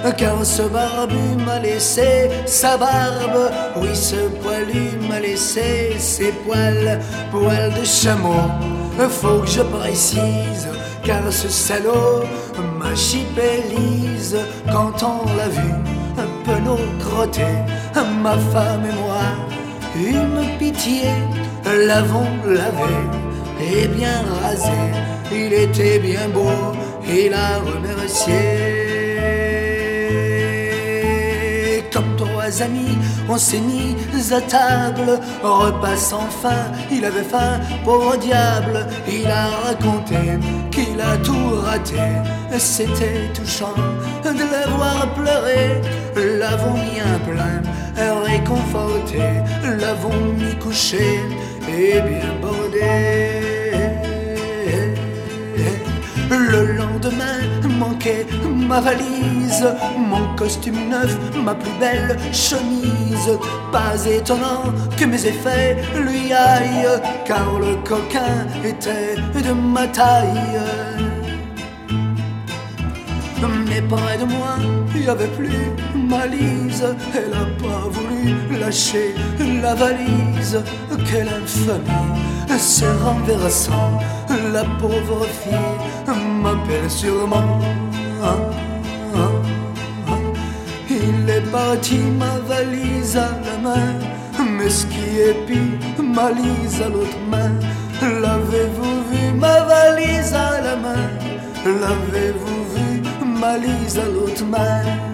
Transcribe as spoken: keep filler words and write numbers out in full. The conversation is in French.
car ce barbu m'a laissé sa barbe, oui ce poilu m'a laissé ses poils, poils de chameau. Faut que je précise, car ce salaud m'a chipé lise quand on l'a vu un peu nous crotter, ma femme et moi. Une pitié, l'avons lavé et bien rasé, il était bien beau, il a remercié. Comme trois amis, on s'est mis à table, repas sans faim, il avait faim, pauvre diable. Il a raconté qu'il a tout raté, c'était touchant de le voir pleurer. L'avons mis un plein, réconforté, l'avons mis couché et bien bordé. Le lendemain manquait ma valise, mon costume neuf, ma plus belle chemise. Pas étonnant que mes effets lui aillent, car le coquin était de ma taille. Mais près de moi, il n'y avait plus ma Lise. Elle n'a pas voulu lâcher la valise. Quelle infamie, c'est renversant. La pauvre fille m'appelle sûrement. Il est parti, ma valise à la main, mais ce qui est pire, ma Lise à l'autre main. L'avez-vous vu, ma valise à la main? L'avez-vous vu, ma Lise à l'autre main?